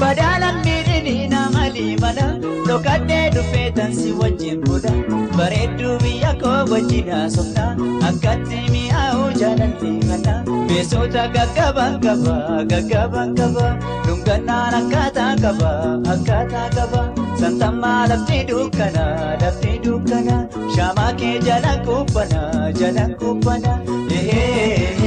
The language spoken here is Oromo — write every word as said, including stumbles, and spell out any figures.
Badalan mirini namali mana lokade dufetan si wajin buda baredu biya ko wajina sofna akati mi au jalan tingana besota gagaba gaba gagaba gaba dungana nakata gaba akata gaba santama lafti dukana lafti dukana shama ke jana kupana jana kupana eh